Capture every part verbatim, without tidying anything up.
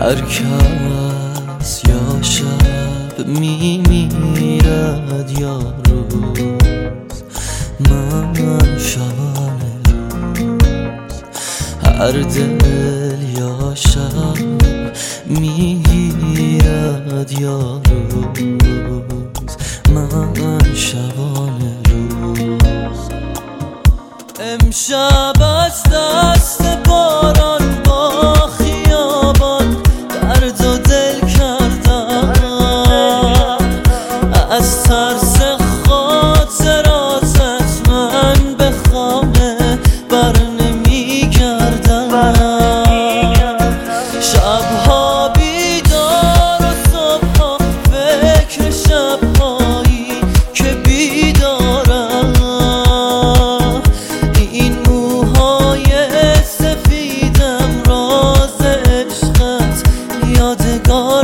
هر کس یا شب میمیرد یا روز، من شبانه روز. هر دل یا شب میگیرد یا روز، من شبانه روز. امشب از دست باران با خیابان درد و دل کردم، از ترس خاطراتت من به خانه بر نمی گردم. شبها بیدار و صبحها فکر شبهایی که بیدارم. این موهای سفیدم راز عشقت یادگار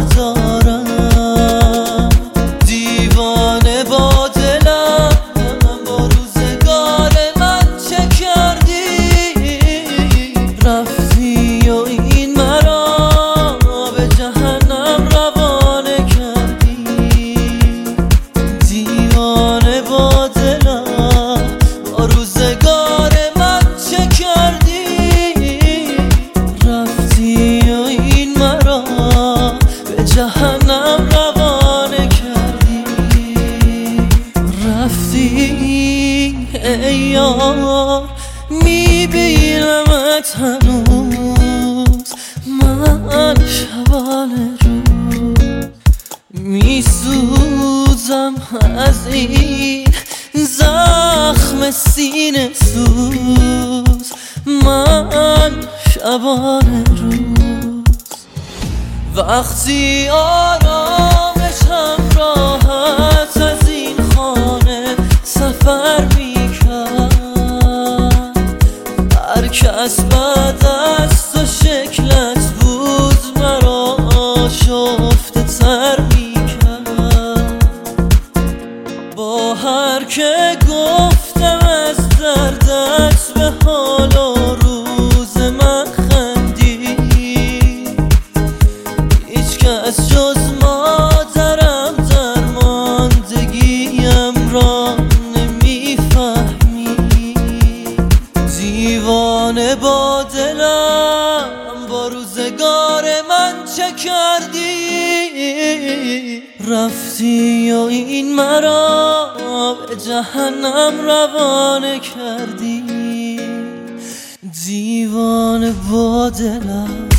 دارم. دیوانه با دلم با روزگار من چه کردی؟ رفتی و این مرا به جهنم روانه کردی. دیوانه با دلم با روزگار من چه کردی؟ رفتی و این مرا به جهنم روانه کردی. رفتی ای یار میبینمت هنوز، من شبانه روز. میسوزم از این زخم سینه سوز، من شبانه روز. وقتی آرامش همراهت از این خانه سفر میکرد، هر کس بعد از تو شکلت بود مرا شفته تر میکرد. با هر که گفتم از دردت به حال و روز من خندی، هیچ کس جز مادرم درماندگیم را نمیفهمی. دیوانه با دلم با روزگار من چه کردی؟ رفتی و این مرا به جهنم روانه کردی. دیوانه با دلم